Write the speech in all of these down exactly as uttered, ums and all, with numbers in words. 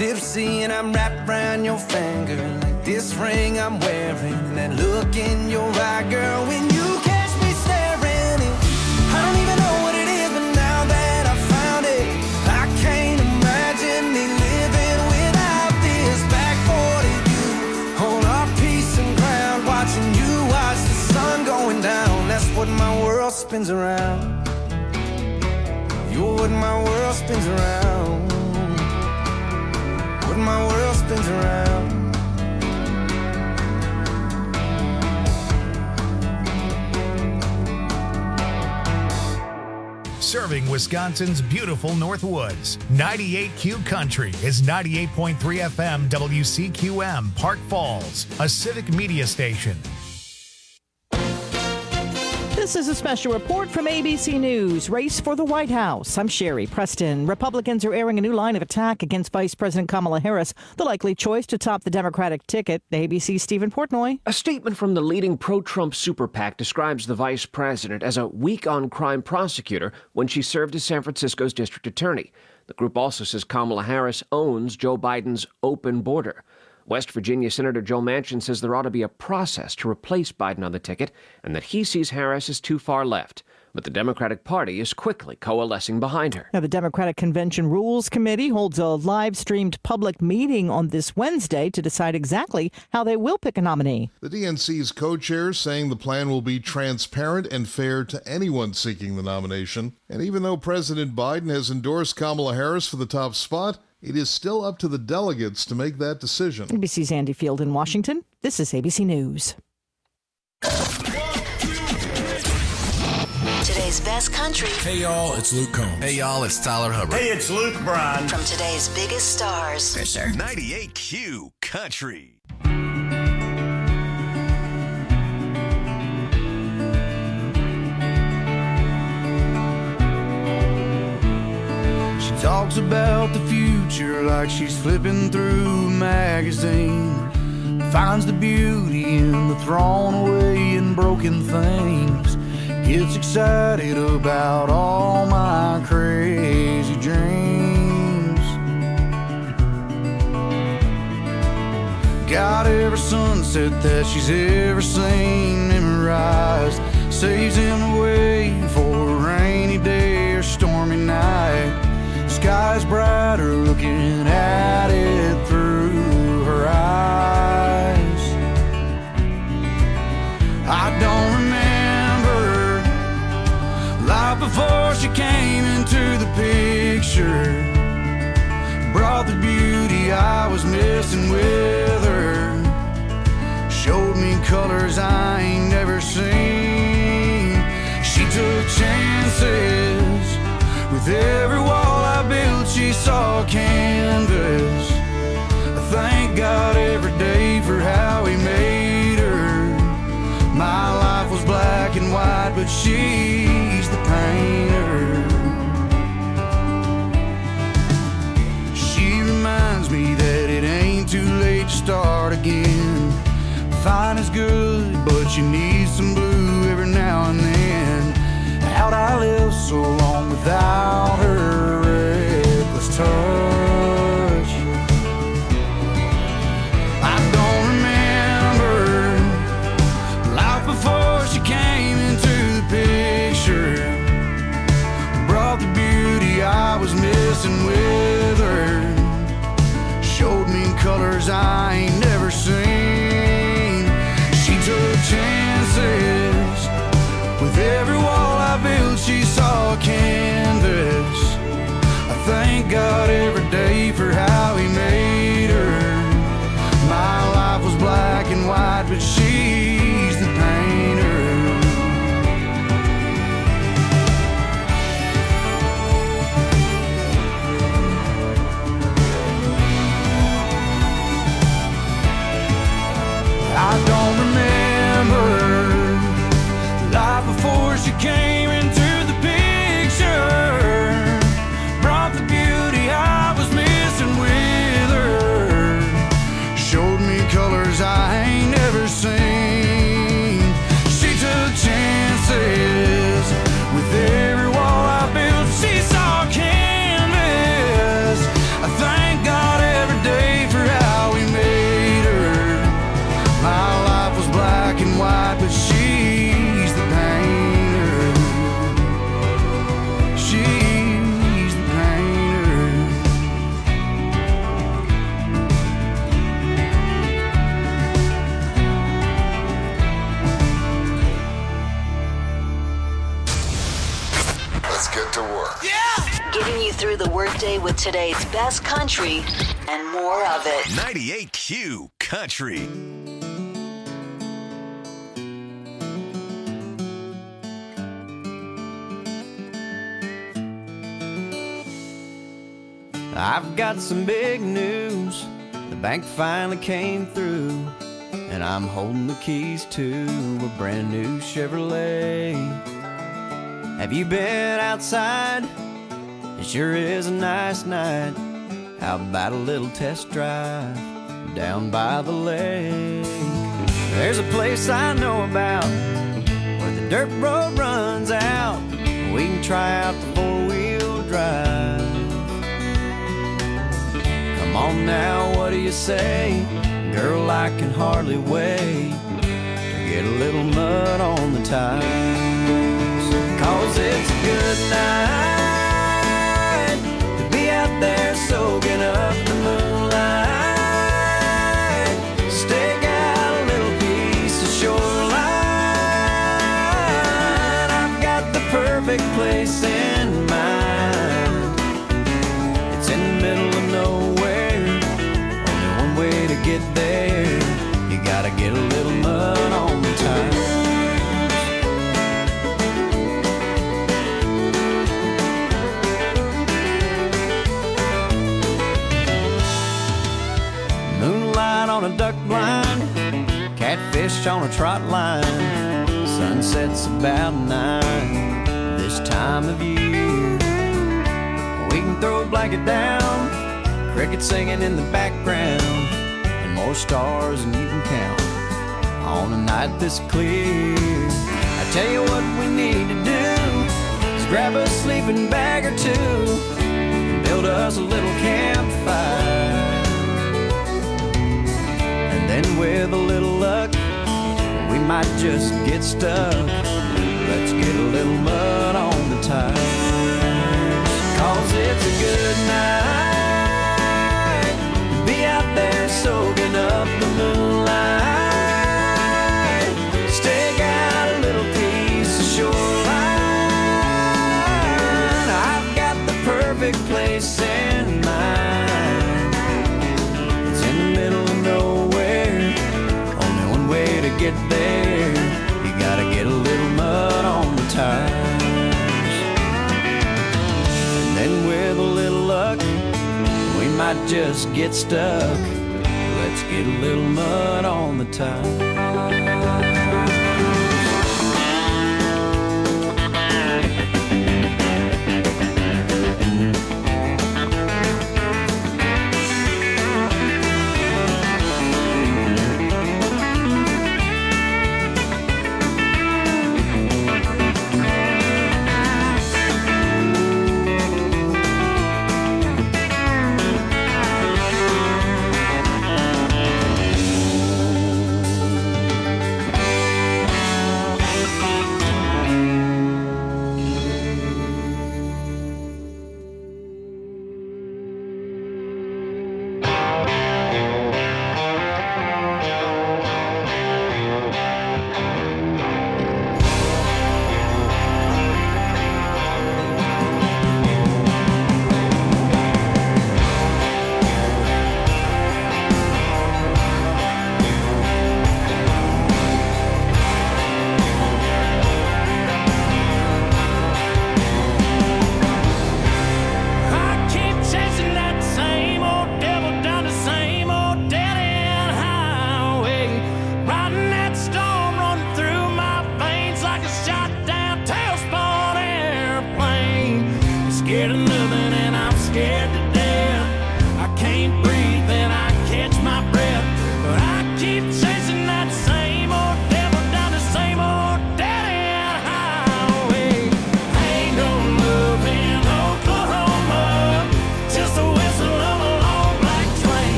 tipsy and I'm wrapped around your finger, like this ring I'm wearing, and that look in your eye, girl, when you catch me staring. And I don't even know what it is, but now that I found it, I can't imagine me living without this. Back forty, you hold our peace and ground, watching you watch the sun going down. That's what my world spins around. You're what my world spins around. What my world spins around. Serving Wisconsin's beautiful North Woods. ninety-eight Q Country is ninety-eight point three F M W C Q M, Park Falls, a civic media station. This is a special report from A B C News. Race for the White House. I'm Sherry Preston. Republicans are airing a new line of attack against Vice President Kamala Harris, the likely choice to top the Democratic ticket. A B C's Stephen Portnoy. A statement from the leading pro-Trump super PAC describes the vice president as a weak-on-crime prosecutor when she served as San Francisco's district attorney. The group also says Kamala Harris owns Joe Biden's open border. West Virginia Senator Joe Manchin says there ought to be a process to replace Biden on the ticket and that he sees Harris as too far left. But the Democratic Party is quickly coalescing behind her. Now, the Democratic Convention Rules Committee holds a live-streamed public meeting on this Wednesday to decide exactly how they will pick a nominee. The D N C's co-chair saying the plan will be transparent and fair to anyone seeking the nomination. And even though President Biden has endorsed Kamala Harris for the top spot, it is still up to the delegates to make that decision. A B C's Andy Field in Washington. This is A B C News. Today's best country. Hey, y'all, it's Luke Combs. Hey, y'all, it's Tyler Hubbard. Hey, it's Luke Bryan. From today's biggest stars. Fisher. ninety-eight Q Country. She talks about the future like she's flipping through a magazine. Finds the beauty in the thrown away and broken things. Gets excited about all my crazy dreams. Got every sunset that she's ever seen memorized. Saves him away for a rainy day or stormy night. Sky's brighter looking at it through her eyes. I don't remember life before she came into the picture. Brought the beauty I was missing with her. Showed me colors I ain't never seen. She took chances. With every wall I built, she saw canvas. I thank God every day for how he made her. My life was black and white, but she's the painter. She reminds me that it ain't too late to start again. Fine is good, but you need some blue every now and then. How'd I live so long without her reckless touch? I don't remember life before she came into the picture. Brought the beauty I was missing with her. Showed me colors I ain't never seen. She took chances. With every wall I built, she saw canvas. I thank God every day for how he made her. My life was black and white, but she's the painter. I don't remember life before she came into the picture. Brought the beauty I get to work. Yeah! Getting you through the workday with today's best country and more of it. ninety-eight Q Country. I've got some big news. The bank finally came through, and I'm holding the keys to a brand new Chevrolet. Have you been outside? It sure is a nice night. How about a little test drive down by the lake? There's a place I know about where the dirt road runs out. We can try out the four-wheel drive. Come on now, what do you say? Girl, I can hardly wait to get a little mud on the tires. Cause it's a good night to be out there soaking up the moonlight. Stake out a little piece of shoreline. I've got the perfect place in mind. It's in the middle of nowhere, only one way to get there. You gotta get a little mud on the tires. Moonlight on a duck blind, catfish on a trot line. Sunset's about nine this time of year. We can throw a blanket down, crickets singing in the background, and more stars than you can count on a night this clear. I tell you what we need to do is grab a sleeping bag or two and build us a little campfire. And then with a little luck, we might just get stuck. Let's get a little mud on the tires. Cause it's a good night to be out there soaking up the moonlight. Stake out a little piece of shoreline. I've got the perfect place in mind. It's in the middle of nowhere, only one way to get there. You gotta get a little mud on the tires. And with a little luck, we might just get stuck. Let's get a little mud on the tires.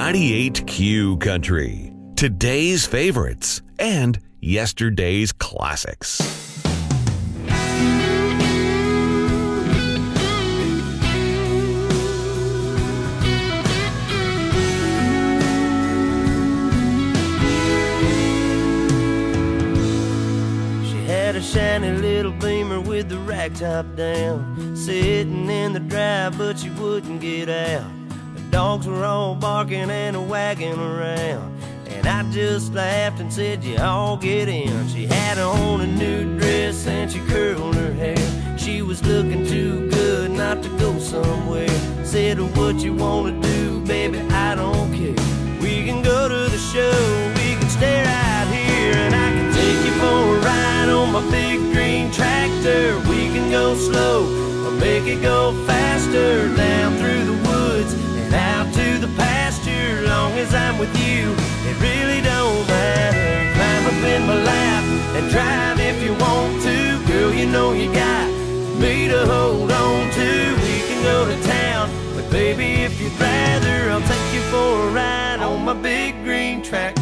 ninety-eight Q Country. Today's favorites and yesterday's classics. A shiny little Beamer with the rack top down, sitting in the drive, but she wouldn't get out. The dogs were all barking and wagging around, and I just laughed and said, you all get in. She had on a new dress and she curled her hair. She was looking too good not to go somewhere. Said, what you wanna do, baby, I don't care. We can go to the show, we can stay right here, and I can take you for a ride on my big green tractor. We can go slow or make it go faster, down through the woods and out to the pasture. Long as I'm with you, it really don't matter. Climb up in my lap and drive if you want to. Girl, you know you got me to hold on to. We can go to town, but baby, if you'd rather, I'll take you for a ride on my big green tractor.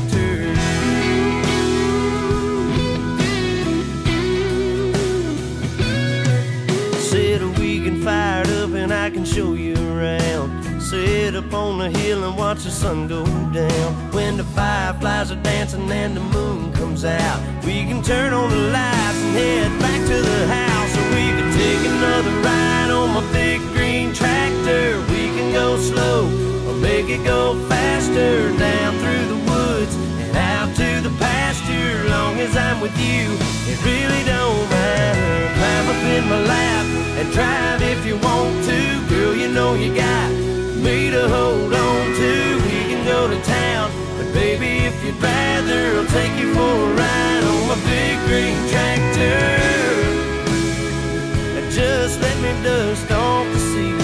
Fired up and I can show you around. Sit up on the hill and watch the sun go down. When the fireflies are dancing and the moon comes out, we can turn on the lights and head back to the house. Or we can take another ride on my big green tractor. We can go slow or make it go faster, down through the woods and out to the pasture. Long as I'm with you, it really don't matter. Climb up in my lap and drive if you want to. Girl, you know you got me to hold on to. We can go to town, but baby, if you'd rather, I'll take you for a ride on my big green tractor. And just let me dust off the seat.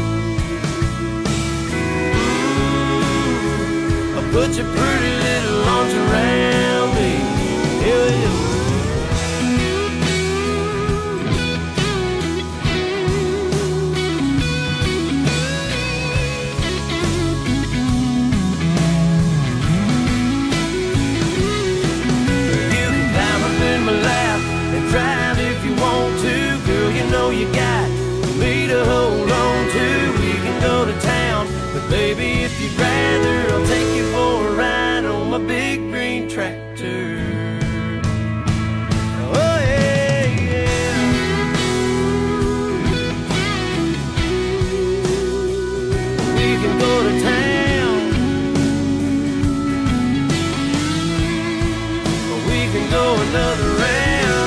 Ooh, I'll put your pretty little arms around me. Yeah, yeah. Drive if you want to, girl, you know you got me to hold on to. We can go to town, but baby, if you'd rather, I'll take you for a ride on my big green tractor. Oh yeah, yeah. We can go to town, or we can go another round.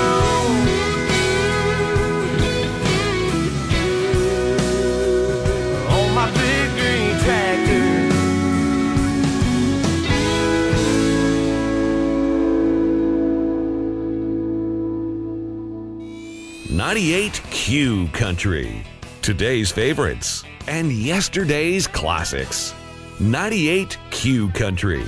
ninety-eight Q Country. Today's favorites and yesterday's classics. ninety-eight Q Country.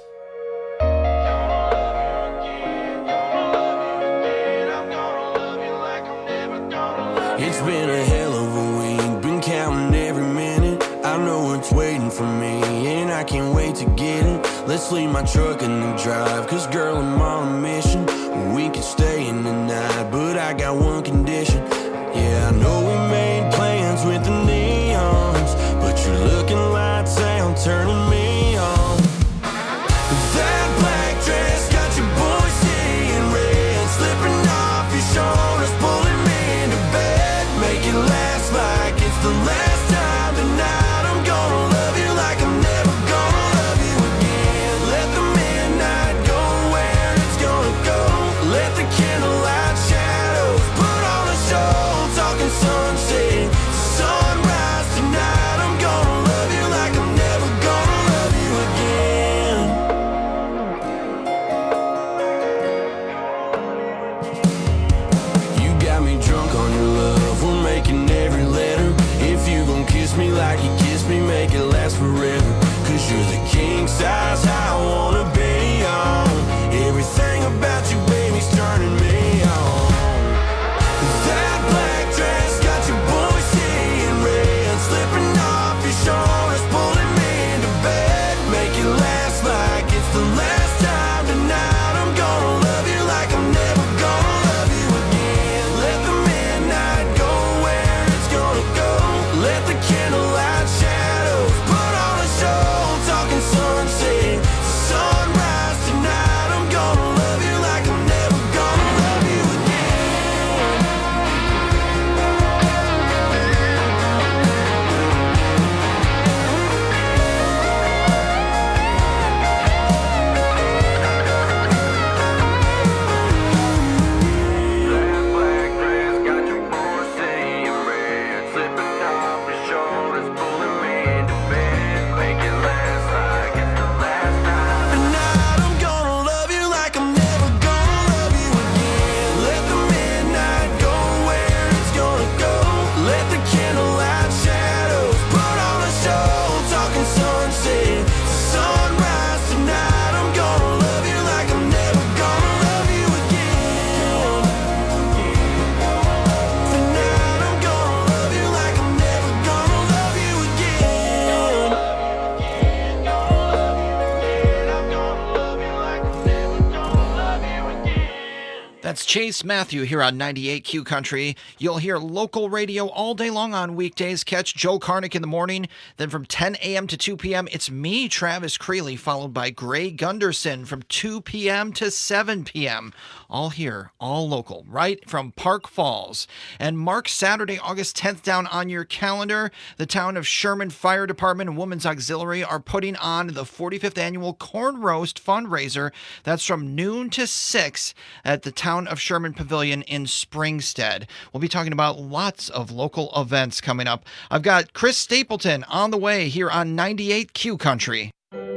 It's been a hell of a week, been counting every minute. I know it's waiting for me, and I can't wait to get it. Let's leave my truck in the drive, cause girl, I'm on a mission. We can stay in the night, but I got one condition. Yeah, I know we made plans with the neons, but you're looking lights out, turning me on. That black dress got your boy seeing red, slipping off your shoulders, pulling me into bed. Make it last like it's the last time tonight. I'm gonna love you like I'm never gonna love you again. Let the midnight go where it's gonna go. Let the candlelight shadows put on a show. Talking sunset, sunrise tonight. I'm gonna love you like I'm never gonna love you again. You got me drunk on your love, we're making every letter. If you gon' kiss me like you kissed me, make it last forever. Cause you're the king size I wanna be on. Everything about you, baby's turning me on. That black dress got Chase Matthew here on ninety-eight Q Country. You'll hear local radio all day long on weekdays. Catch Joe Karnick in the morning. Then from ten a.m. to two p.m., it's me, Travis Creeley, followed by Gray Gunderson from two p.m. to seven p.m. All here, all local, right from Park Falls. And mark Saturday, August tenth down on your calendar. The town of Sherman Fire Department and Women's Auxiliary are putting on the forty-fifth annual Corn Roast fundraiser. That's from noon to six at the town of Sherman Pavilion in Springstead. We'll be talking about lots of local events coming up. I've got Chris Stapleton on the way here on ninety-eight Q Country.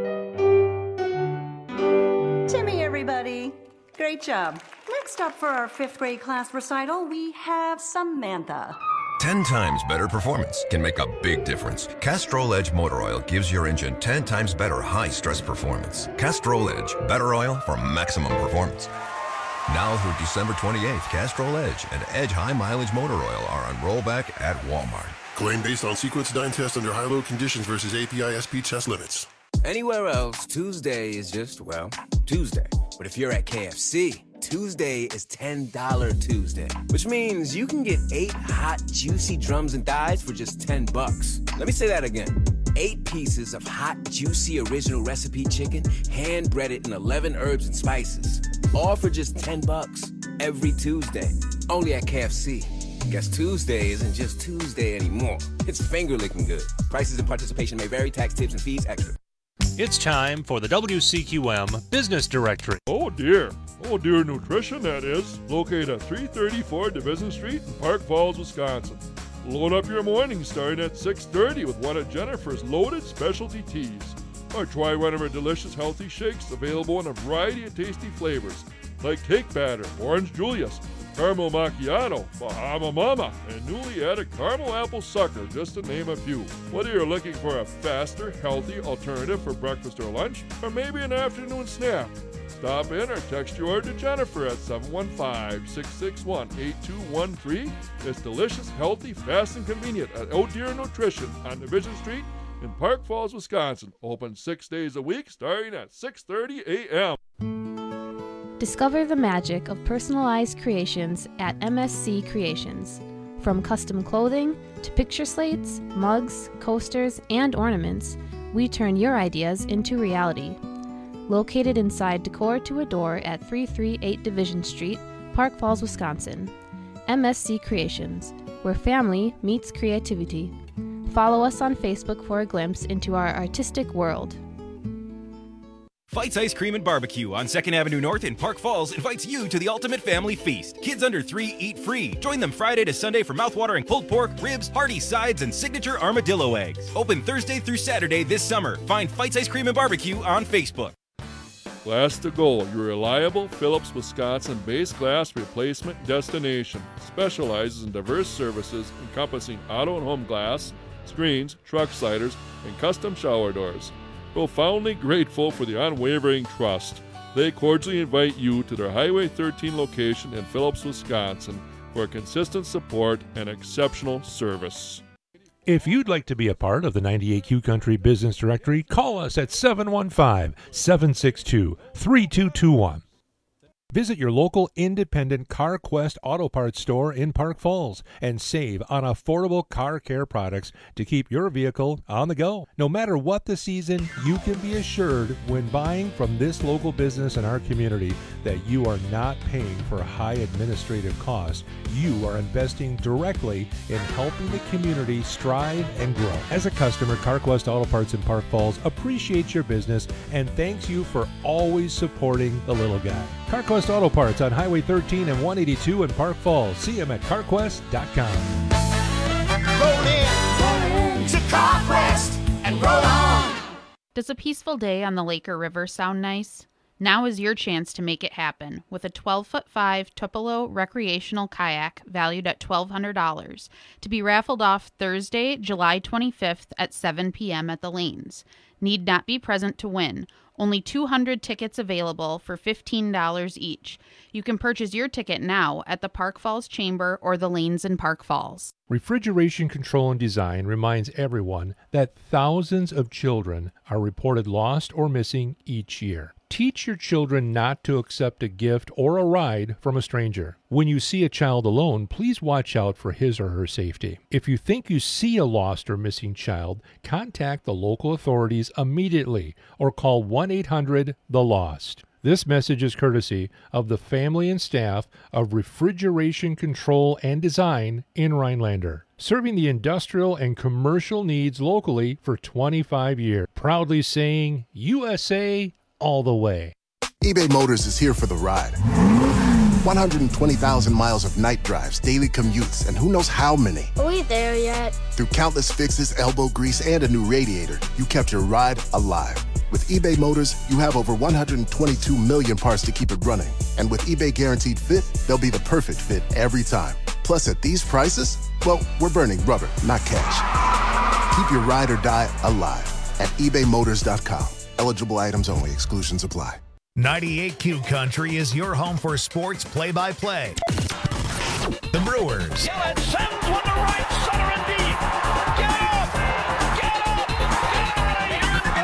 Timmy, everybody. Great job. Next up for our fifth grade class recital, we have Samantha. ten times better performance can make a big difference. Castrol Edge Motor Oil gives your engine ten times better high-stress performance. Castrol Edge, better oil for maximum performance. Now through December twenty-eighth, Castrol Edge and Edge High Mileage Motor Oil are on rollback at Walmart. Claim based on sequence nine test under high-load conditions versus A P I S P test limits. Anywhere else, Tuesday is just, well, Tuesday. But if you're at K F C, Tuesday is ten dollar Tuesday, which means you can get eight hot, juicy drums and thighs for just ten bucks. Let me say that again. Eight pieces of hot, juicy, original recipe chicken, hand-breaded in eleven herbs and spices. All for just ten bucks every Tuesday. Only at K F C. Guess Tuesday isn't just Tuesday anymore. It's finger-licking good. Prices and participation may vary. Tax, tips, and fees extra. It's time for the W C Q M Business Directory. Oh dear. Oh dear Nutrition, that is. Located at three thirty-four Division Street in Park Falls, Wisconsin. Load up your morning starting at six thirty with one of Jennifer's loaded specialty teas. Or try one of her delicious healthy shakes available in a variety of tasty flavors like cake batter, orange Julius, caramel macchiato, Bahama Mama, and newly added caramel apple sucker, just to name a few. Whether you're looking for a faster, healthy alternative for breakfast or lunch, or maybe an afternoon snack, stop in or text your order to Jennifer at seven one five, six six one, eight two one three. It's delicious, healthy, fast, and convenient at Oh Dear Nutrition on Division Street in Park Falls, Wisconsin. Open six days a week starting at six thirty a.m. Discover the magic of personalized creations at M S C Creations. From custom clothing to picture slates, mugs, coasters, and ornaments, we turn your ideas into reality. Located inside Decor to Adore at three thirty-eight Division Street, Park Falls, Wisconsin. M S C Creations, where family meets creativity. Follow us on Facebook for a glimpse into our artistic world. Fights Ice Cream and Barbecue on second Avenue North in Park Falls invites you to the ultimate family feast. Kids under three eat free. Join them Friday to Sunday for mouthwatering pulled pork, ribs, hearty sides, and signature armadillo eggs. Open Thursday through Saturday this summer. Find Fights Ice Cream and Barbecue on Facebook. Glass to Go, your reliable Phillips, Wisconsin-based glass replacement destination. Specializes in diverse services encompassing auto and home glass, screens, truck sliders, and custom shower doors. Profoundly grateful for the unwavering trust, they cordially invite you to their Highway thirteen location in Phillips, Wisconsin for consistent support and exceptional service. If you'd like to be a part of the ninety-eight Q Country Business Directory, call us at seven one five, seven six two, three two two one. Visit your local independent CarQuest Auto Parts store in Park Falls and save on affordable car care products to keep your vehicle on the go. No matter what the season, you can be assured when buying from this local business in our community that you are not paying for high administrative costs. You are investing directly in helping the community strive and grow. As a customer, CarQuest Auto Parts in Park Falls appreciates your business and thanks you for always supporting the little guy. CarQuest Auto Parts on Highway thirteen and one eighty-two in Park Falls. See them at carquest dot com. Roll in, roll in to CarQuest and roll on. Does a peaceful day on the lake or river sound nice? Now is your chance to make it happen with a twelve foot five Tupelo recreational kayak valued at twelve hundred dollars to be raffled off Thursday, July twenty-fifth at seven p.m. at the lanes. Need not be present to win. Only two hundred tickets available for fifteen dollars each. You can purchase your ticket now at the Park Falls Chamber or the lanes in Park Falls. Refrigeration Control and Design reminds everyone that thousands of children are reported lost or missing each year. Teach your children not to accept a gift or a ride from a stranger. When you see a child alone, please watch out for his or her safety. If you think you see a lost or missing child, contact the local authorities immediately or call one eight hundred the lost. This message is courtesy of the family and staff of Refrigeration Control and Design in Rhinelander, serving the industrial and commercial needs locally for twenty-five years. Proudly saying U S A all the way. eBay Motors is here for the ride. one hundred twenty thousand miles of night drives, daily commutes, and who knows how many. Are we there yet? Through countless fixes, elbow grease, and a new radiator, you kept your ride alive. With eBay Motors, you have over one hundred twenty-two million parts to keep it running. And with eBay Guaranteed Fit, they'll be the perfect fit every time. Plus, at these prices, well, we're burning rubber, not cash. Keep your ride or die alive at ebay motors dot com. Eligible items only. Exclusions apply. ninety-eight Q Country is your home for sports play-by-play. The Brewers. Gillett sends one to right center and deep. Get up! Get up! Get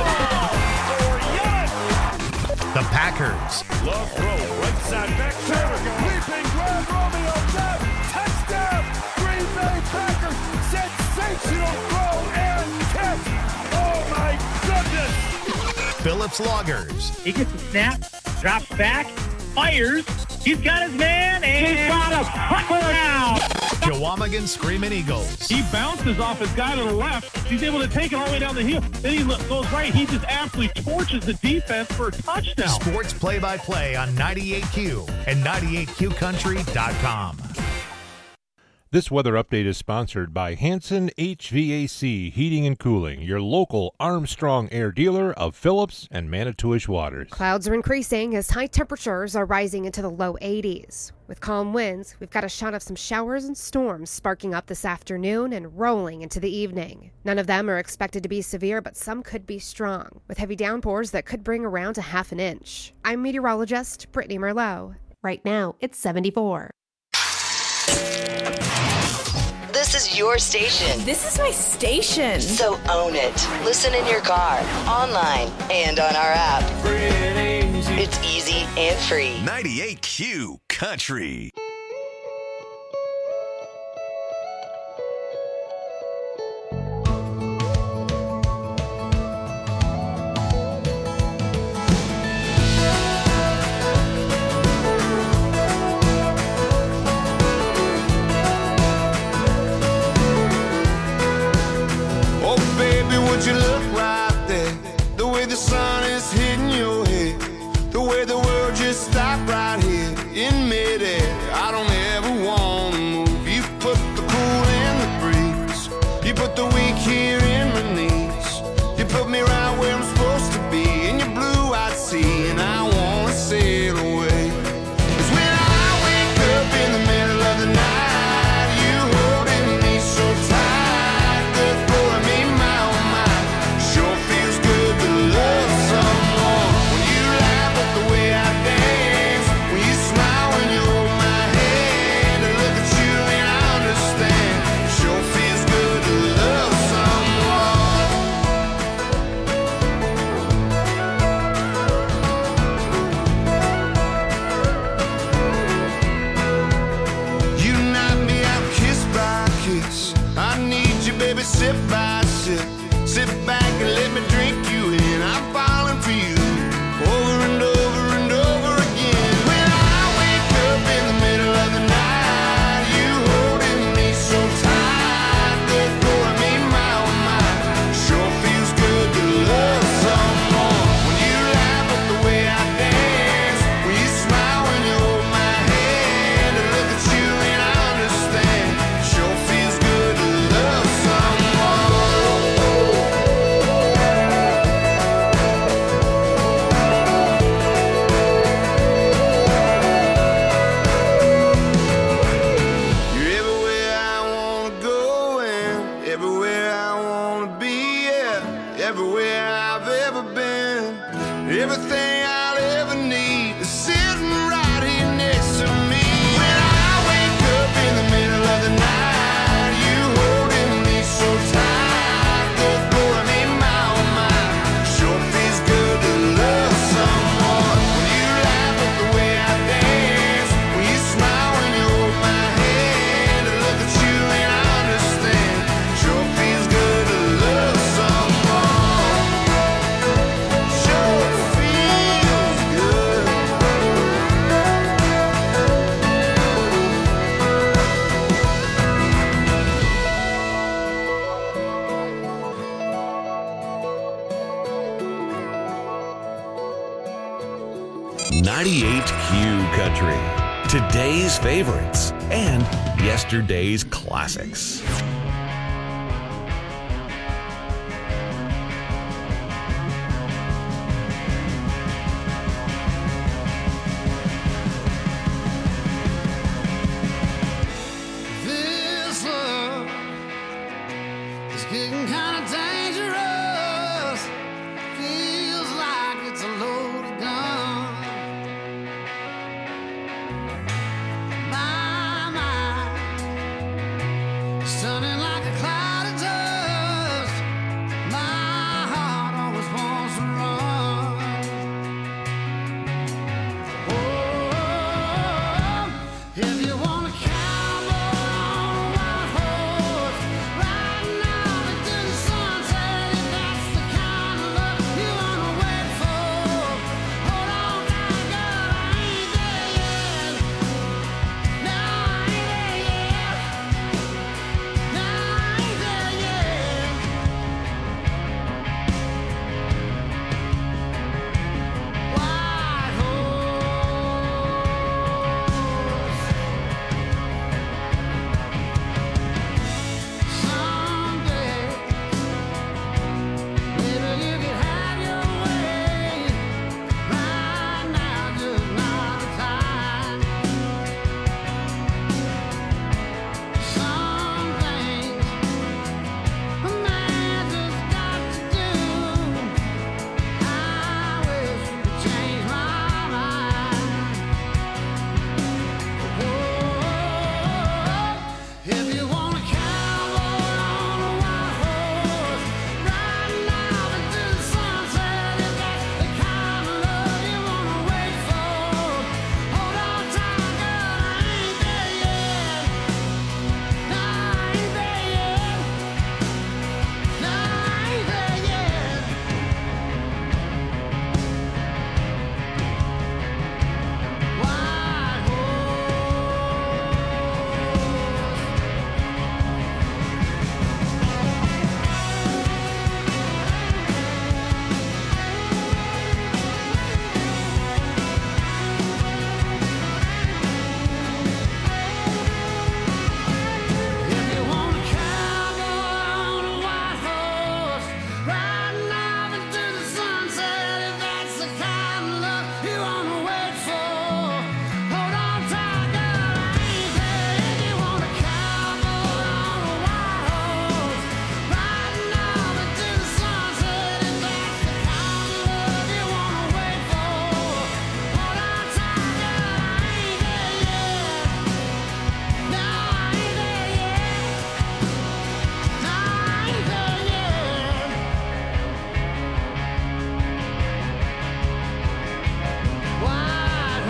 out of here! Goal! For Gillett! The Packers. Love throw, right side back center. Leaping Grand Romeo Depp. Touchdown! Green Bay Packers. Sensational throw and catch. Oh my goodness! Phillips Loggers. He gets the snap, drops back, fires. He's got his man, and he's got a touchdown. Chequamegon Screaming Eagles. He bounces off his guy to the left. He's able to take it all the way down the hill. Then he goes right. He just absolutely torches the defense for a touchdown. Sports play-by-play on ninety-eight Q and ninety-eight Q country dot com. This weather update is sponsored by Hanson H V A C Heating and Cooling, your local Armstrong Air dealer of Phillips and Manitowish waters. Clouds are increasing as high temperatures are rising into the low eighties. With calm winds, we've got a shot of some showers and storms sparking up this afternoon and rolling into the evening. None of them are expected to be severe, but some could be strong, with heavy downpours that could bring around a half an inch. I'm meteorologist Brittany Merlot. Right now, it's seventy-four. This is your station. This is my station. So own it. Listen in your car, online, and on our app. Free and easy. It's easy and free. ninety-eight Q Country. Would you look right there? The way the sun is hitting your head, the way the world just stopped right here in midair. I don't ever want to move. You put the cool in the breeze. You put the weak here in my knees. You put me right where I'm supposed to be in your blue-eyed sea, and I want to sail away. 'Cause when I wake up in the middle of the night, you holding me so tight, the thought of me my sure feels good to love someone. When you laugh at the way I dance, when you smile when you hold my hand, I look at you and I understand. Sure feels good to love someone. You knock me out kiss by kiss. I need you, baby, sip by sip. Sit back and let me drink you in. I'm falling for you over and over and over again. When I wake up in the middle of the night, you holding me so tight, the thought of me my oh my. Sure feels good to love someone. When you laugh at the way I dance, when you smile when you hold my hand, I look at you and I understand. Sure feels good to love someone. Everywhere I've ever been, everything I'll ever need is sitting right here next to me. When I wake up in the middle of the night, you holding me so tight, the thought of me my oh my. Sure feels good to love someone. ninety-eight Q Country. Today's favorites and yesterday's classics. This love is getting kind of dangerous. Feels like it's a loaded gun. My mind is turning like a cloud of dust. My heart always wants to run. Oh, if you want to cowboy on a white horse, riding out into the sunset, if that's the kind of love you want to wait for, hold on tight, girl, I ain't there yet. No, I ain't there yet. No, I ain't there yet. White someday, maybe you could have your way. Right now, just not the time. Some things a man just got to do. I wish you could change my mind. If you want a cowboy on a white horse, riding out into the sunset, if that's the kind of love you want to wait for, hold on tight, girl, I ain't there yet. No, I ain't there yet. No, I ain't there yet. White If you want a cowboy on a white horse, riding out into the sunset, if that's the kind of love you want to wait for, hold on tight, girl, I ain't there. If you want a cowboy on a white horse, riding out into the sunset, if that's the kind of love you want to wait for, hold on tight, girl, I ain't there yet. No, I ain't there yet. No, I ain't there yet. White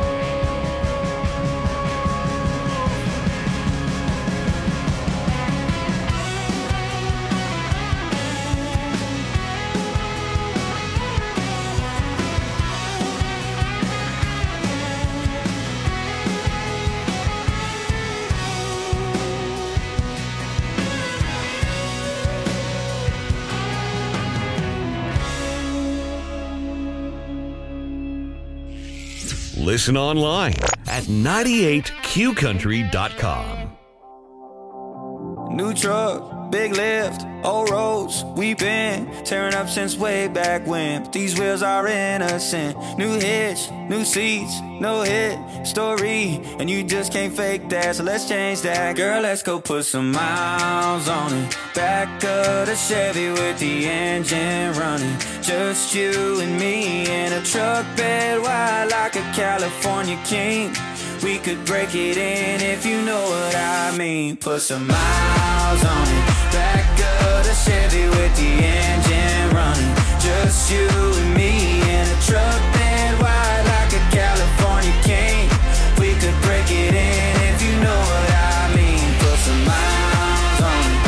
Listen online at ninety-eight Q country dot com. New truck, big lift, old roads, we've been tearing up since way back when. But these wheels are innocent. New hitch, new seats, no hit story, and you just can't fake that, so let's change that. Girl, let's go put some miles on it. Back of the Chevy with the engine running. Just you and me in a truck bed wide like a California king. We could break it in if you know what I mean. Put some miles on it. Back of the Chevy with the engine running. Just you and me in a truck bed wide like a California king. We could break it in if you know what I mean. Put some miles on it.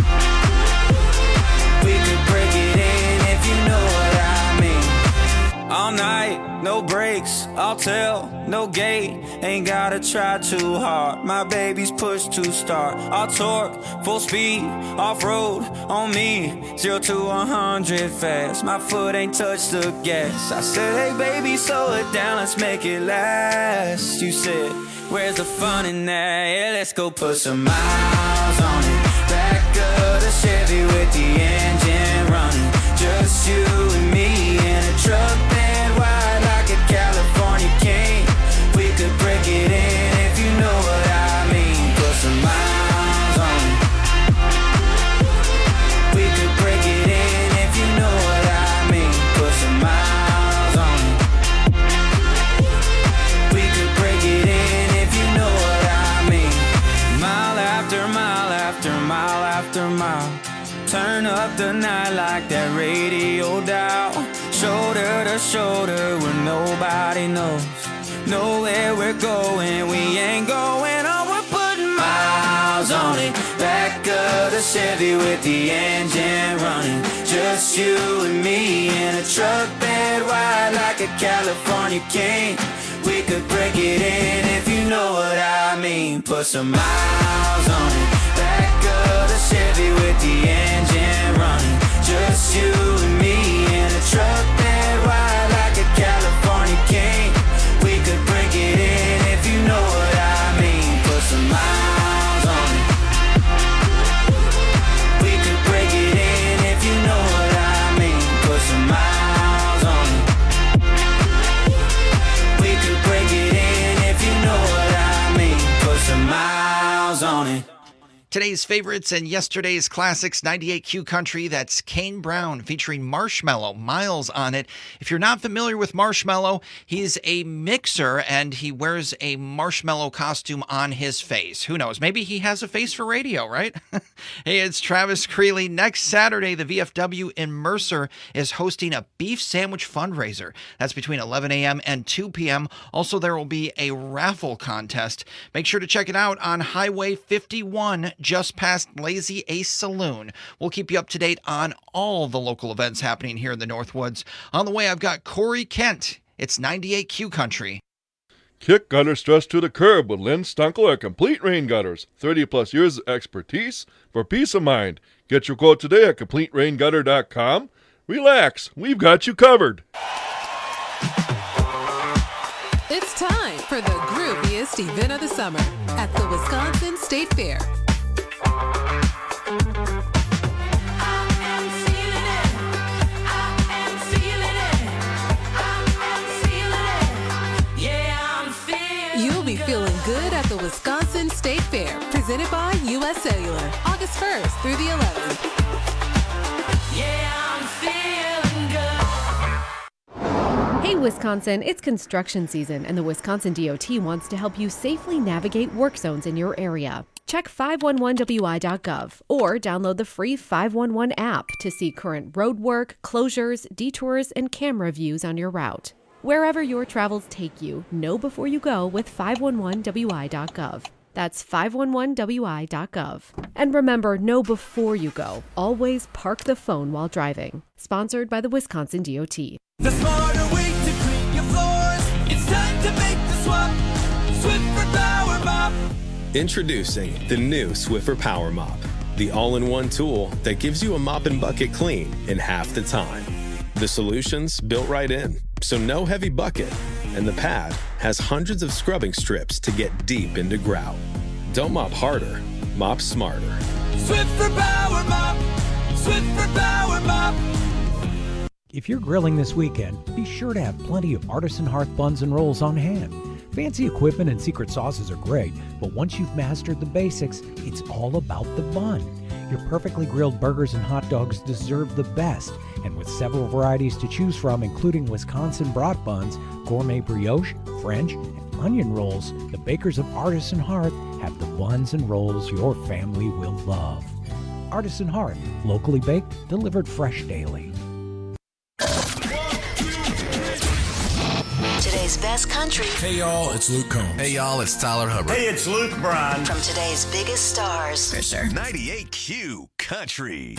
We could break it in if you know what I mean. All night, no breaks, I'll tell. no gate, ain't gotta try too hard. My baby's push to start. All torque, full speed, off-road on me. Zero to one hundred fast, my foot ain't touched the gas. I said, hey baby, slow it down, let's make it last. You said, where's the fun in that? Yeah, let's go put some miles on it. Back of the Chevy with the engine running. Just you and me in a truck bed wide like a California king. We could break it in if you know what I mean. Put some miles on it. We could break it in if you know what I mean. Put some miles on it. We could break it in if you know what I mean. Mile after mile after mile after mile. Turn up the night like that radio dial. Shoulder to shoulder where nobody knows. Know where we're going, we ain't going on. We're putting miles on it. Back of the Chevy with the engine running. Just you and me in a truck bed wide like a California king. We could break it in if you know what I mean. Put some miles on it. Back of the Chevy with the engine running. Just you and me in a truck bed wide like a California king. We could break it in if you know what I mean. Put some miles on it. We could break it in if you know what I mean. Put some miles on it. We could break it in if you know what I mean. Put some miles on it. Today's favorites and yesterday's classics, ninety-eight Q Country. That's Kane Brown featuring Marshmello, Miles on it. If you're not familiar with Marshmello, he's a mixer and he wears a marshmallow costume on his face. Who knows? Maybe he has a face for radio, right? Hey, it's Travis Creeley. Next Saturday, the V F W in Mercer is hosting a beef sandwich fundraiser. That's between eleven a.m. and two p.m. Also, there will be a raffle contest. Make sure to check it out on Highway fifty-one, just past Lazy Ace Saloon. We'll keep you up to date on all the local events happening here in the Northwoods. On the way, I've got Corey Kent. It's ninety-eight Q Country. Kick gutter stress to the curb with Lynn Stunkel at Complete Rain Gutters. thirty plus years of expertise for peace of mind. Get your quote today at complete rain gutter dot com. Relax, we've got you covered. It's time for the grooviest event of the summer at the Wisconsin State Fair. You'll be feeling good at the Wisconsin State Fair, presented by U S Cellular, August first through the eleventh. Yeah, I'm feeling good. Hey Wisconsin, it's construction season and the Wisconsin D O T wants to help you safely navigate work zones in your area. Check five one one W I dot gov or download the free five one one app to see current road work, closures, detours, and camera views on your route. Wherever your travels take you, know before you go with five one one W I dot gov. That's five one one W I dot gov. And remember, know before you go. Always park the phone while driving. Sponsored by the Wisconsin D O T. The smarter way to clean your floors. It's time to make the swap. Swiffer Power Mop. Introducing the new Swiffer Power Mop, the all-in-one tool that gives you a mop and bucket clean in half the time. The solution's built right in, so no heavy bucket, and the pad has hundreds of scrubbing strips to get deep into grout. Don't mop harder, mop smarter. Swiffer Power Mop. Swiffer Power Mop. If you're grilling this weekend, be sure to have plenty of Artisan Hearth buns and rolls on hand. Fancy equipment and secret sauces are great, but once you've mastered the basics, it's all about the bun. Your perfectly grilled burgers and hot dogs deserve the best, and with several varieties to choose from, including Wisconsin brat buns, gourmet brioche, French, and onion rolls, the bakers of Artisan Hearth have the buns and rolls your family will love. Artisan Hearth, locally baked, delivered fresh daily. Today's best country. Hey y'all, it's Luke Combs. Hey y'all, it's Tyler Hubbard. Hey, it's Luke Bryan. From today's biggest stars. Fisher. ninety-eight Q Country.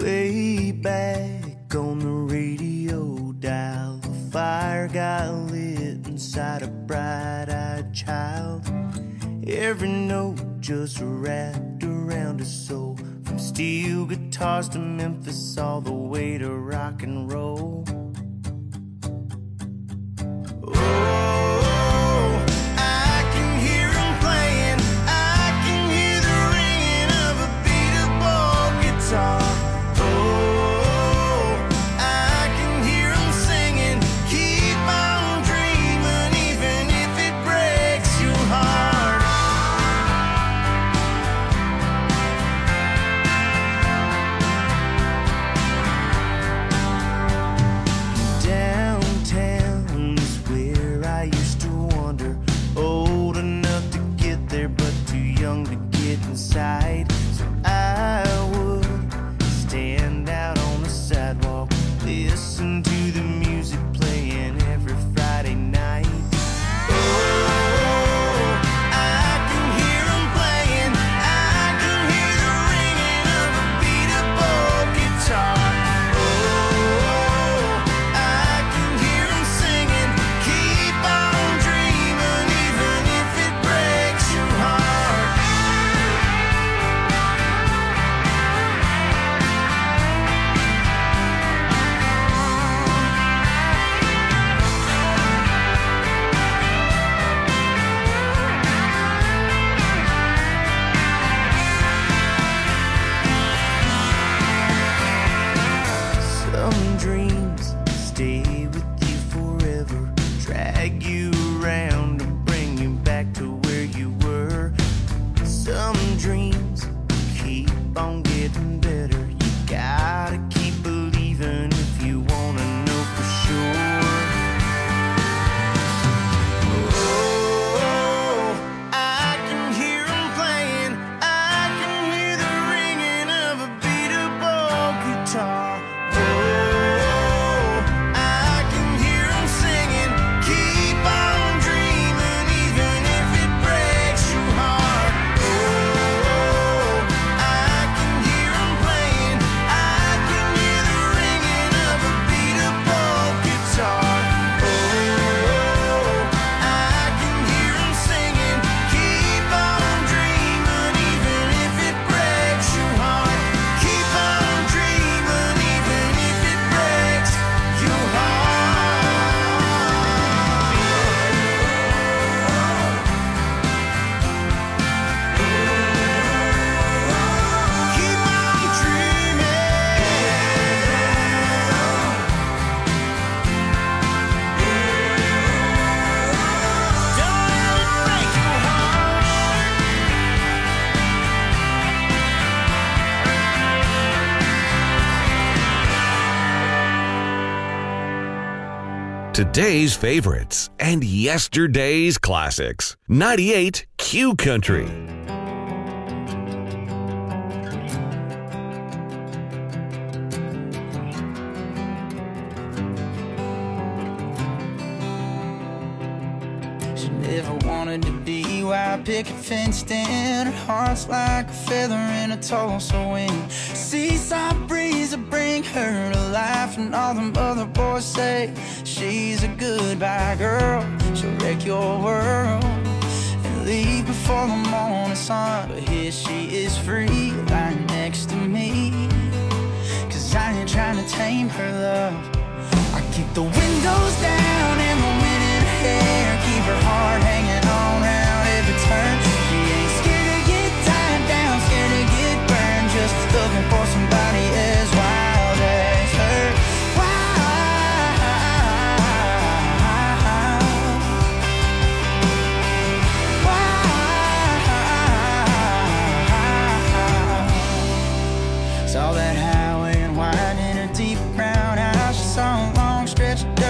Way back on the radio dial, the fire got lit inside a bright-eyed child. Every note just wrapped around his soul, from steel guitars to Memphis all the way to rock and roll. Today's favorites and yesterday's classics. ninety-eight Q Country. She never wanted to be wild picket fenced in. Her heart's like a feather in a Tulsa wind. Seaside breeze will bring her to life, and all them other boys say she's a goodbye girl. She'll wreck your world and leave before the morning sun. But here she is free, lying next to me, 'cause I ain't trying to tame her love. I keep the windows down and the wind in her hair, keep her heart hanging on round every turn. She ain't scared to get tied down, scared to get burned, just looking for somebody as wild as her. Saw that highway and wide in her deep brown eyes. She saw a long stretch of dirt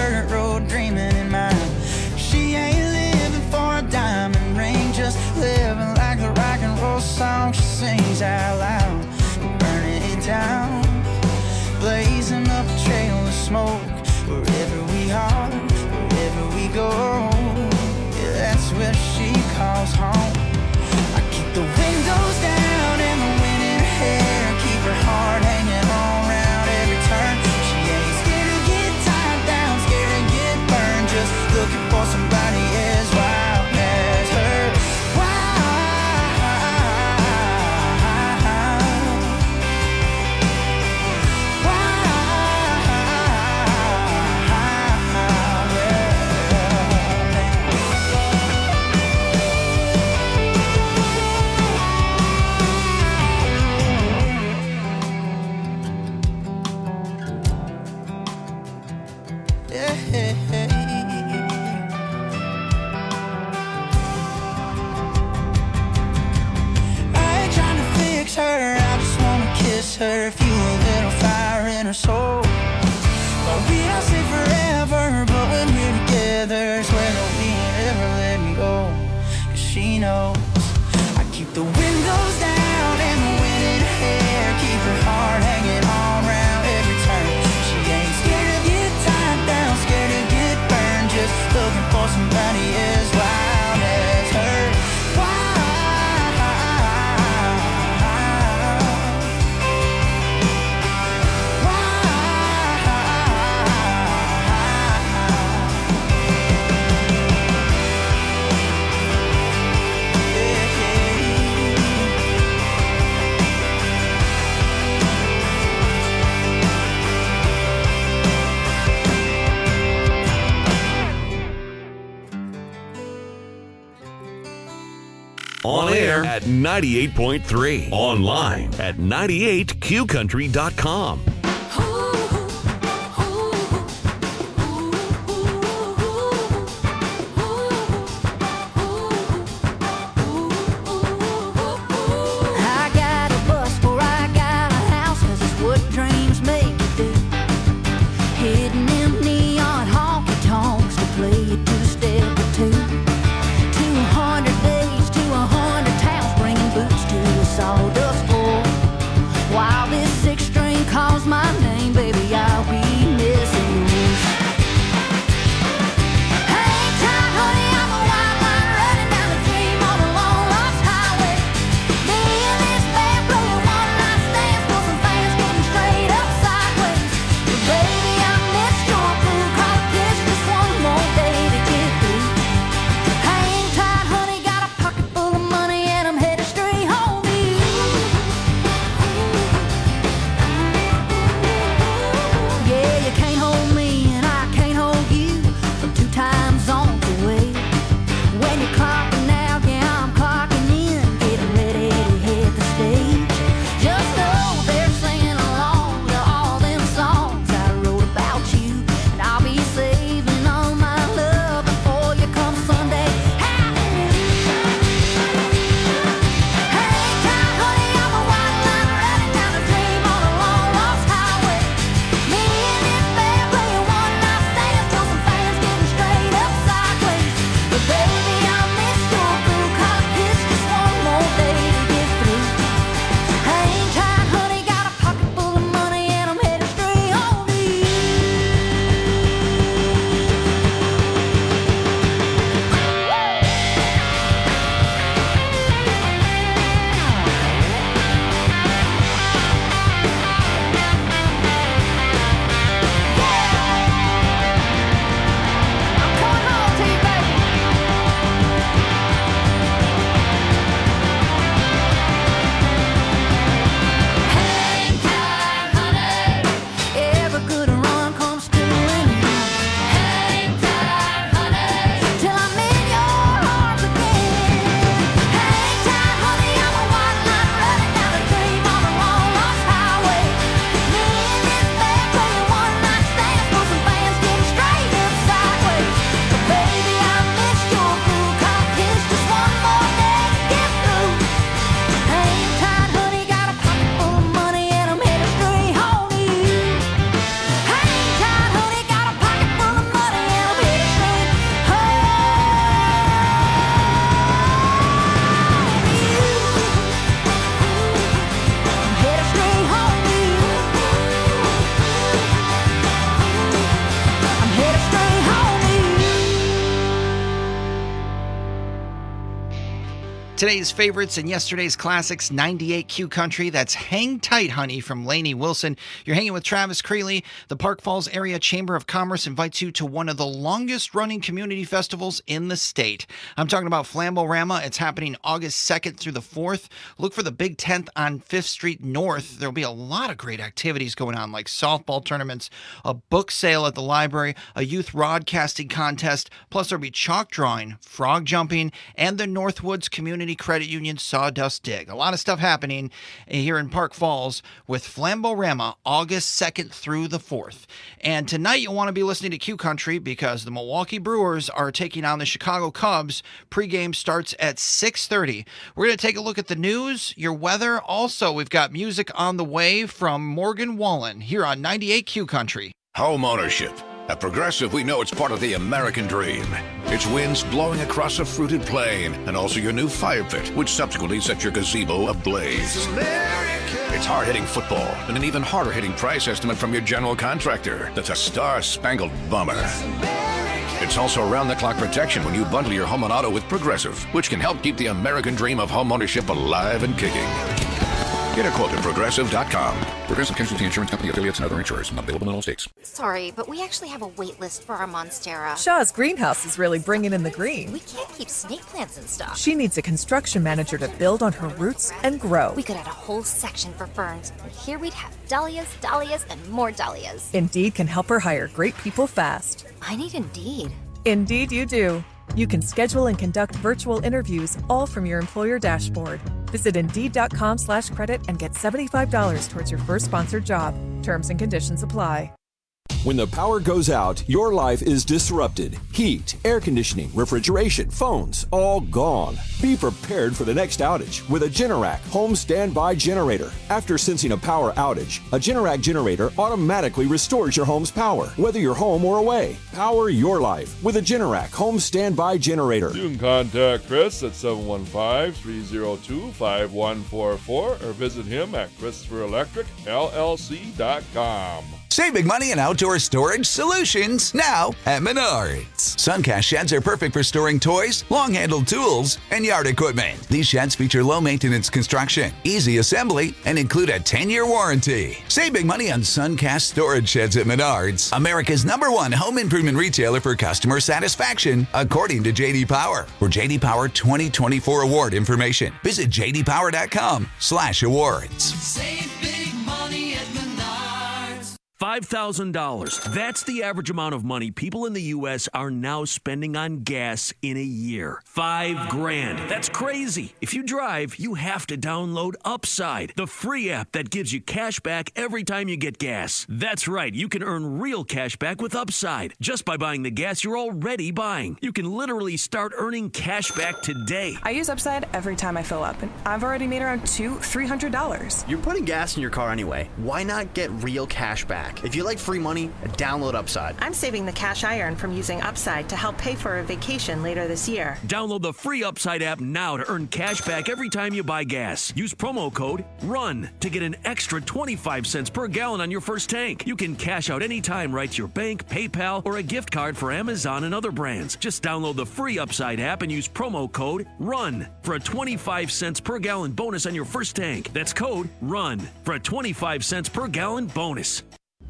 her, fuel a little fire in her soul. Won't be I'll say forever, but when we're together, swear that we ain't ever let me go. Cause she knows I keep the windows down and the wind in her hair, keep her heart hanging on round every turn. She ain't scared to get tied down, scared to get burned, just looking for somebody as wild as her. On air at ninety-eight point three. Online at ninety-eight Q country dot com. I got a bus or I got a house, 'cause it's what dreams make you do. Hitting them neon honky tonks to play it to a step or two. two hundred days to a hundred towns, bringing boots to a sawdust floor. While this six string calls my name, baby, I'll be missing you. Hang tight, honey, I'm a wild line running down the dream on a long lost highway. Me and this band playing one night stands for some fans getting straight up sideways. But baby, I missed your crew, cause this just one more day to get through. Hang tight, honey, got a pocket full of money and I'm headed straight home to you. Yeah, you can't hold me and I can't hold you from two time zones away. When you're clocking out, yeah, I'm clocking in, getting ready to hit the stage. Just know they're singing along to all them songs I wrote about you, and I'll be saving all my love before you come Sunday. Hang tight, honey, I'm a white line running down a dream on a long lost highway. Me and this band playing one night stands till some fans getting straight up sideways. But baby, I missed your crew, 'cause it's just one more day to get through. Hang tight, honey, got a pocket full of money and I'm headed straight home to you. Every good run comes to an end. Hang tight, honey, till I'm in your arms again. Hang tight, honey, I'm a white line running down a dream on a long lost highway. Me and this band playing one night stands for some fans getting straight up sideways. But baby, I missed your crew, 'cause it's just one more day to get through. Hang tight, honey, got a pocket full of money and I'm headed straight home to you. Hang tight, honey, got a pocket full of money and I'm headed straight home to you. I'm headed straight home to you. I'm headed straight home to you. Today's favorites and yesterday's classics, ninety-eight Q Country. That's Hang Tight, Honey from Lainey Wilson. You're hanging with Travis Creeley. The Park Falls Area Chamber of Commerce invites you to one of the longest running community festivals in the state. I'm talking about Flambo-Rama. It's happening August second through the fourth. Look for the Big Tent on Fifth Street North. There'll be a lot of great activities going on, like softball tournaments, a book sale at the library, a youth rod casting contest, plus there'll be chalk drawing, frog jumping, and the Northwoods Community Community Credit Union Sawdust Dig. A lot of stuff happening here in Park Falls with Flamborama August second through the fourth. And tonight you'll want to be listening to Q Country because the Milwaukee Brewers are taking on the Chicago Cubs. Pre-game starts at six thirty. We're going to take a look at the news, your weather. Also, we've got music on the way from Morgan Wallen here on ninety-eight Q Country. Home ownership. At Progressive, we know it's part of the American dream. It's winds blowing across a fruited plain, and also your new fire pit, which subsequently sets your gazebo ablaze. It's hard-hitting football, and an even harder-hitting price estimate from your general contractor. That's a star-spangled bummer. It's also around-the-clock protection when you bundle your home and auto with Progressive, which can help keep the American dream of home ownership alive and kicking. Get a quote at Progressive dot com. Progressive Casualty Insurance Company, affiliates, and other insurers. Not available in all states. Sorry, but we actually have a wait list for our Monstera. Shaw's greenhouse is really bringing in the green. We can't keep snake plants in stock. She needs a construction manager to build on her roots and grow. We could add a whole section for ferns. And here we'd have dahlias, dahlias, and more dahlias. Indeed can help her hire great people fast. I need Indeed. Indeed you do. You can schedule and conduct virtual interviews all from your employer dashboard. Visit Indeed.com slash credit and get seventy-five dollars towards your first sponsored job. Terms and conditions apply. When the power goes out, your life is disrupted. Heat, air conditioning, refrigeration, phones, all gone. Be prepared for the next outage with a Generac home standby generator. After sensing a power outage, a Generac generator automatically restores your home's power, whether you're home or away. Power your life with a Generac home standby generator. You can contact Chris at seven one five, three oh two, five one four four or visit him at Christopher Electric L L C dot com. Save big money on outdoor storage solutions now at Menards. Suncast sheds are perfect for storing toys, long-handled tools, and yard equipment. These sheds feature low-maintenance construction, easy assembly, and include a ten-year warranty. Save big money on Suncast storage sheds at Menards, America's number one home improvement retailer for customer satisfaction, according to J D Power. For J D Power twenty twenty-four award information, visit j d power dot com slash awards. Save big money at Menards. five thousand dollars. That's the average amount of money people in the U S are now spending on gas in a year. Five grand. That's crazy. If you drive, you have to download Upside, the free app that gives you cash back every time you get gas. That's right. You can earn real cash back with Upside just by buying the gas you're already buying. You can literally start earning cash back today. I use Upside every time I fill up, and I've already made around two, three hundred dollars. You're putting gas in your car anyway. Why not get real cash back? If you like free money, download Upside. I'm saving the cash I earn from using Upside to help pay for a vacation later this year. Download the free Upside app now to earn cash back every time you buy gas. Use promo code RUN to get an extra twenty-five cents per gallon on your first tank. You can cash out anytime right to your bank, PayPal, or a gift card for Amazon and other brands. Just download the free Upside app and use promo code RUN for a twenty-five cents per gallon bonus on your first tank. That's code RUN for a twenty-five cents per gallon bonus.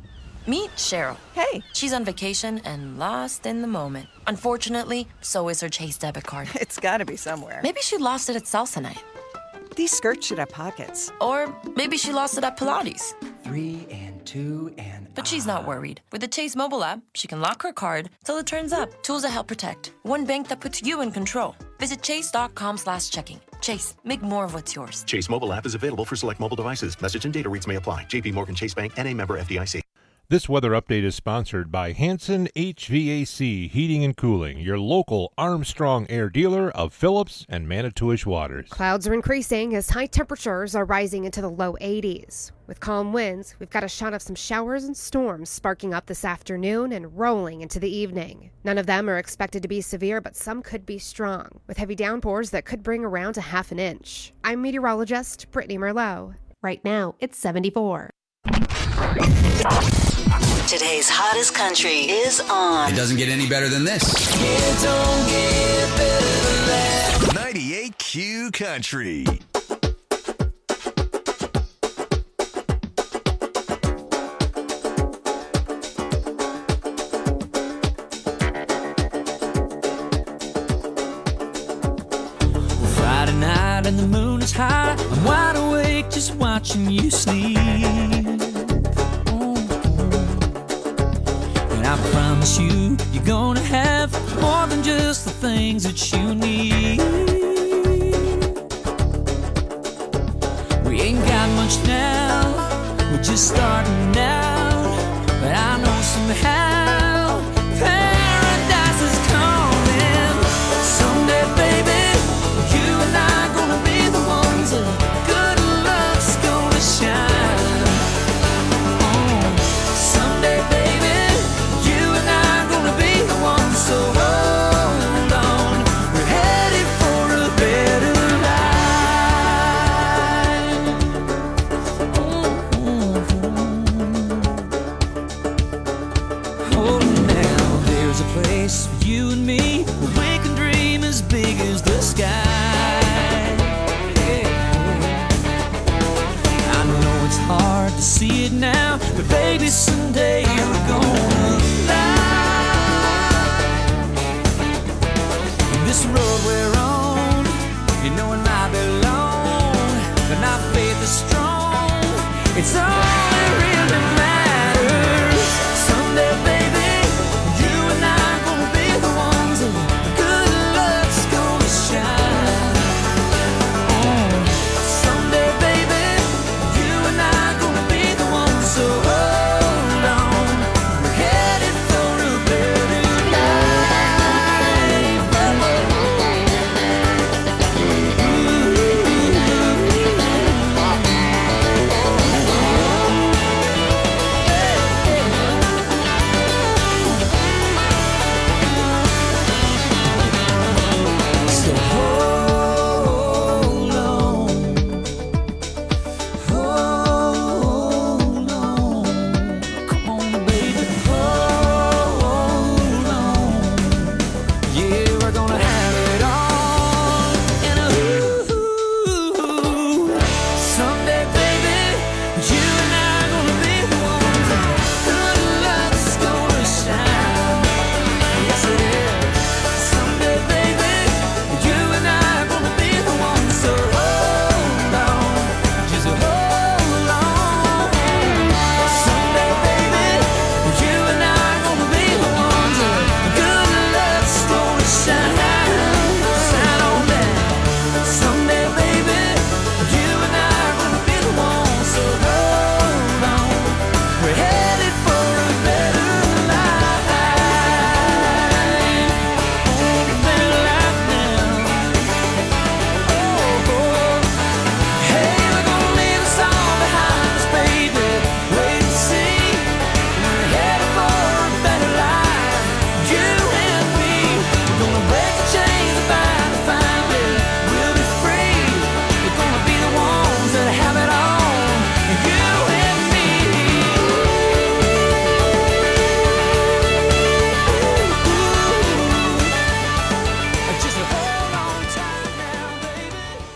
Meet Cheryl. Hey. She's on vacation and lost in the moment. Unfortunately, so is her Chase debit card. It's gotta be somewhere. Maybe she lost it at salsa night. These skirts should have pockets. Or maybe she lost it at Pilates. Three and two and... But she's not worried. With the Chase mobile app, she can lock her card till it turns up. Tools that help protect. One bank that puts you in control. Visit chase.com slash checking. Chase, make more of what's yours. Chase mobile app is available for select mobile devices. Message and data rates may apply. J P Morgan Chase Bank, N A member F D I C. This weather update is sponsored by Hanson H V A C Heating and Cooling, your local Armstrong Air dealer of Phillips and Manitowish waters. Clouds are increasing as high temperatures are rising into the low eighties. With calm winds, we've got a shot of some showers and storms sparking up this afternoon and rolling into the evening. None of them are expected to be severe, but some could be strong, with heavy downpours that could bring around a half an inch. I'm meteorologist Brittany Merlot. Right now, it's seventy-four. Today's hottest country is on. It doesn't get any better than this. It don't get better than that. ninety-eight Q Country. Friday night and the moon is high. I'm wide awake just watching you sleep. I promise you, you're gonna have more than just the things that you need. we're just starting out, but I know somehow paradise is coming. Someday, baby, you and I gonna be the ones that good luck's gonna shine. Oh, someday, baby, you and I gonna be the ones. So hold on, we're headed for a better life. Oh, now there's a place for you and me where we can dream as big as the sky. Yeah. I know it's hard to see it now, but baby, someday we're gonna fly. This road we're on, you know it might be long, but our faith is strong. It's all that really matters. Someday, baby, you and I gonna be the ones, and good luck's gonna shine. Oh, someday, baby, you and I gonna be the ones. So hold on, we're headed for a better So hold on, hold on, come on, baby, hold on. Yeah, we're gonna have it all in a ooh. Someday, baby, you and I gonna be the ones. Good luck's gonna shine. Yes, it is. Someday, baby, you and I gonna be the ones. So hold on, just hold on. Someday, baby, you and I gonna be the ones. Good luck's gonna shine. Shine on down. Someday, baby, you and I gonna be the ones. So hold on, we're headed for a better life. Oh, a better life now. Oh, hey, we're gonna leave us all behind us, baby. Wait and see. We're headed for a better life. You and me, we're gonna break the chains that bind the family. We'll be free. We're gonna be the ones that have it all. You and me. Just hold on tight now, baby.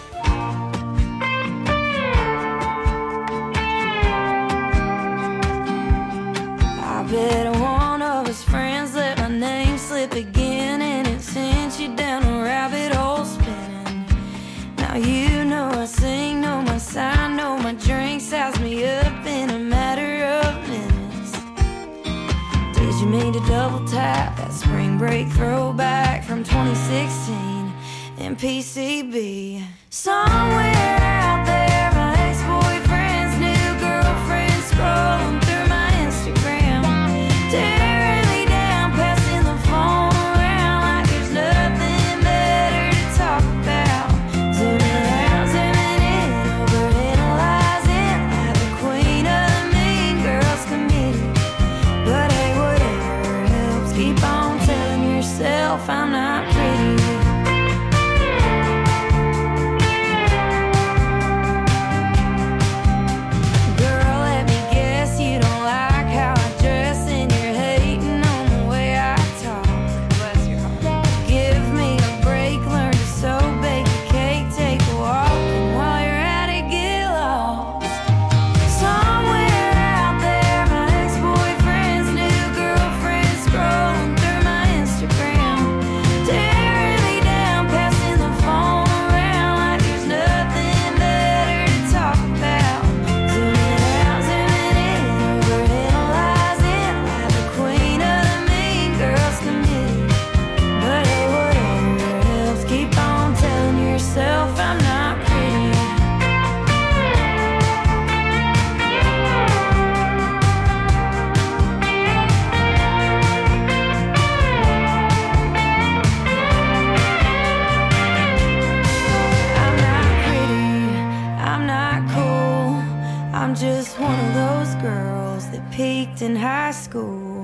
I bet one of his friends let my name slip again, and it sent you down a rabbit hole spinning. Now you know I sing, know my sign, know my drink, size me up in a matter of minutes. Did you mean to double tap that spring break throwback from twenty sixteen in P C B? Somewhere out there, my ex-boyfriend's new girlfriend scrolling through my Instagram, tearing me down, passing the phone around like there's nothing better to talk about. Zooming out, zooming in, overanalyzing like the queen of the mean girls committee. But hey, whatever helps, keep on telling yourself I'm not pretty. Girl, let me guess you don't like how I dress, and you're hating on the way I talk. Bless your heart. Give me a break, learn to sew, bake a cake, take a walk, and while you're at it, get lost. Somewhere out there, my ex-boyfriend's new girlfriend scrolling through my Instagram, school.